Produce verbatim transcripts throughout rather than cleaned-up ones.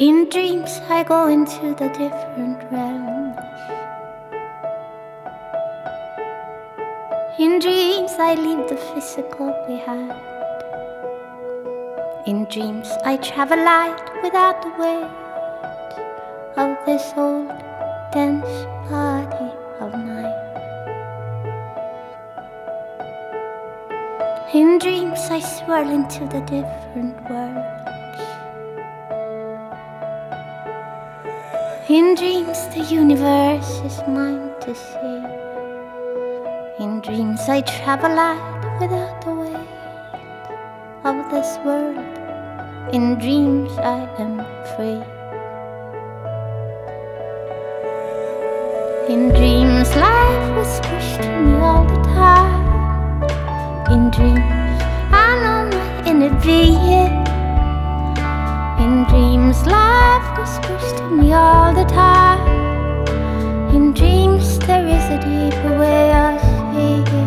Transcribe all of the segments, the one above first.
In dreams I go into the different realms. In dreams I leave the physical behind. In dreams I travel light without the weight of this old dense body of mine. In dreams I swirl into the different worlds. In dreams the universe is mine to see. In dreams I travel light without the weight of this world. In dreams I am free. In dreams life whispers to me all the time. In dreams I know my inner being. In dreams life whispers to me all the time. In dreams there is a deeper way of seeing.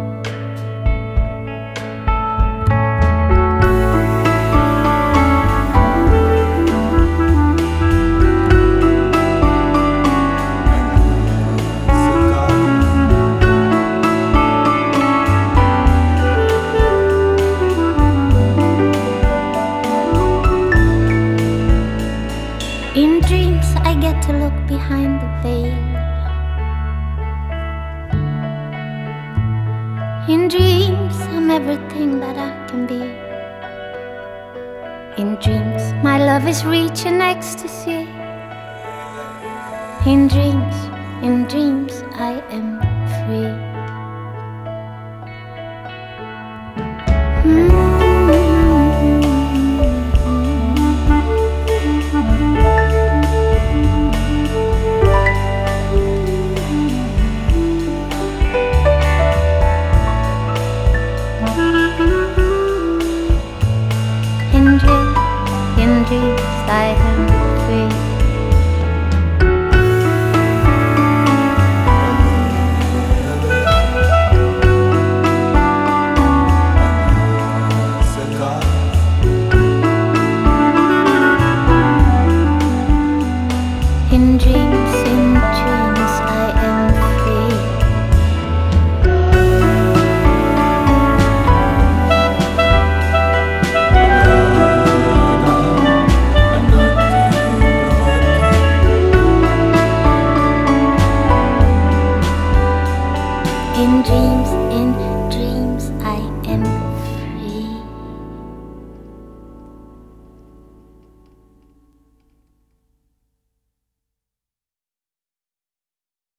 In dreams I get to look behind the veil. In dreams I'm everything that I can be. In dreams my love is reaching ecstasy. In dreams, in dreams I am free. Mm. In dreams I